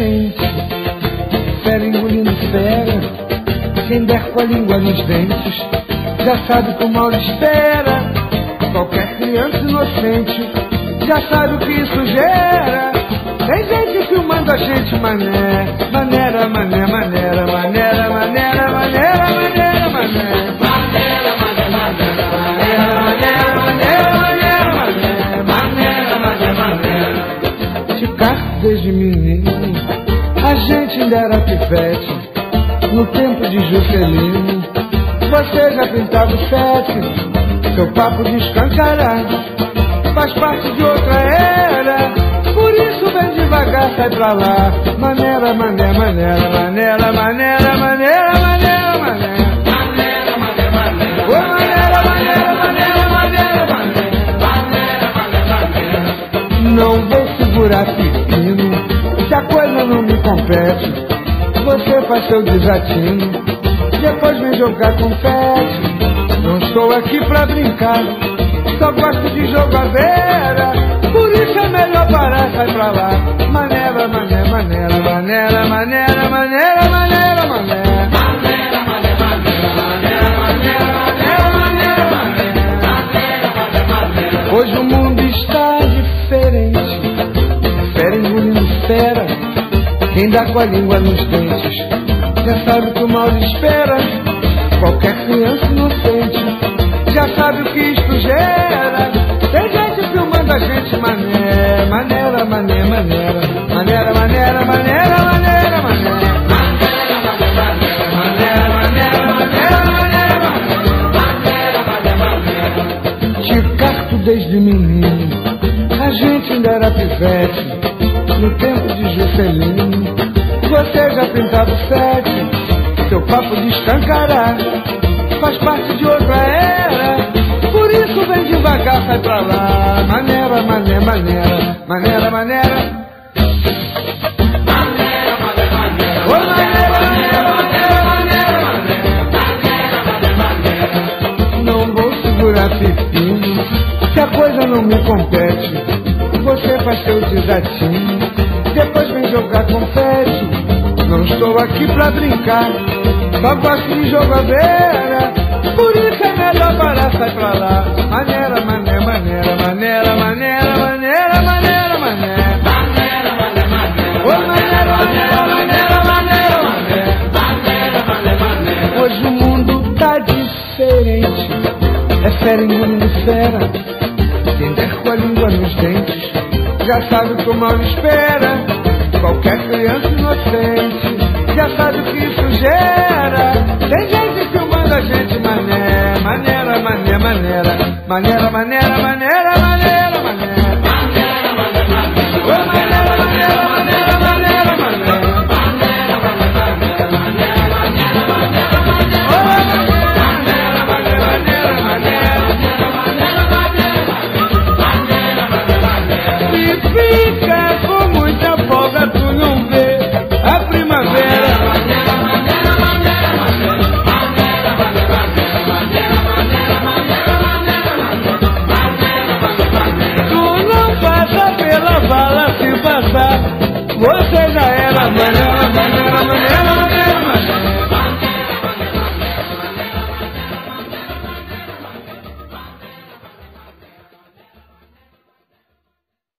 diferente. Fera engolindo fera, quem der com a língua nos dentes já sabe que o mal espera. Qualquer criança inocente já sabe o que isso gera. Tem gente filmando a gente, mané. Maneira, mané, maneira, maneira, maneira, maneira, maneira, mané. Maneira, mané, maneira, maneira, maneira, maneira, maneira, maneira, maneira, maneira. Te carto desde menino, a gente ainda era pivete. No tempo de Juscelino, você já pintava o sete. Seu papo de escancarar faz parte de outra era. Por isso vem devagar, sai pra lá. Maneira, mané, maneira, maneira, maneira, maneira, maneira, maneira. Maneira, mané, maneira. Ô, maneira, maneira, maneira, maneira, maneira, maneira, maneira. Não vou segurar pepino, se a coisa não me compete. Você faz seu desatino, depois vem jogar confete. Não estou aqui pra brincar, só gosto de jogar vera. Por isso é melhor parar, sai pra lá. Maneira, mané, maneira, maneira, maneira, maneira, maneira, maneira. Maneira, mané, maneira, maneira, maneira, maneira, maneira, maneira. Hoje o mundo está diferente. Fera engolindo fera, quem dá com a língua nos dentes já sabe que o mal espera. Qualquer criança inocente já sabe o que isto gera. Tem gente filmando a gente, mané. Maneira, mané, maneira, maneira, maneira, maneira, maneira, maneira. Te carto desde menino, a gente ainda era pivete. No tempo de Juscelino, você já pintava o sete. Seu papo de escancarar faz parte de outra era. Por isso vem devagar, sai pra lá. Maneira, mané, maneira, maneira, maneira. Maneira, mané, maneira. Ô, maneira, maneira, maneira, maneira, maneira. Não vou segurar pepino, se a coisa não me compete. Você faz seu desatino, depois vem jogar confete. Não estou aqui pra brincar, só gosto de jogar vera. Por isso é melhor parar, sai pra lá. Maneira, mané, maneira, maneira, maneira, maneira, maneira, maneira. Maneira, mané, maneira. Ô, maneira, maneira, maneira, maneira, maneira. Maneira, mané, maneira. Hoje o mundo tá diferente. É fera engolindo fera, quem der com a língua nos dentes já sabe que o mal espera. Qualquer criança inocente já sabe o que isso gera. Tem gente filmando a gente, mané. Maneira, mané, maneira, maneira, maneira, maneira, maneira.